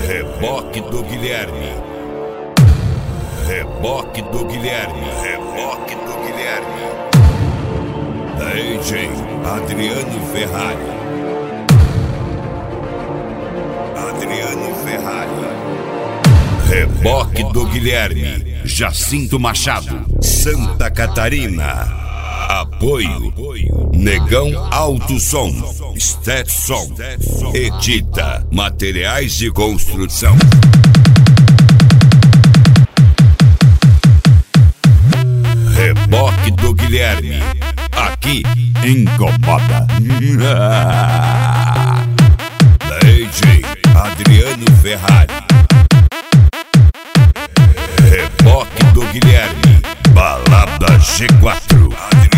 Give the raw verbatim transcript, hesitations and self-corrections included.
Reboque do Guilherme. Reboque do Guilherme. Reboque do Guilherme. D J Adriano Ferrari. Adriano Ferrari. Reboque do Guilherme. Jacinto Machado, Santa Catarina. Apoio Negão Alto Som, Stetson, Edita Materiais de Construção. Reboque do Guilherme. Aqui incomoda. D J Adriano Ferrari. Reboque do Guilherme. Balada G quatro.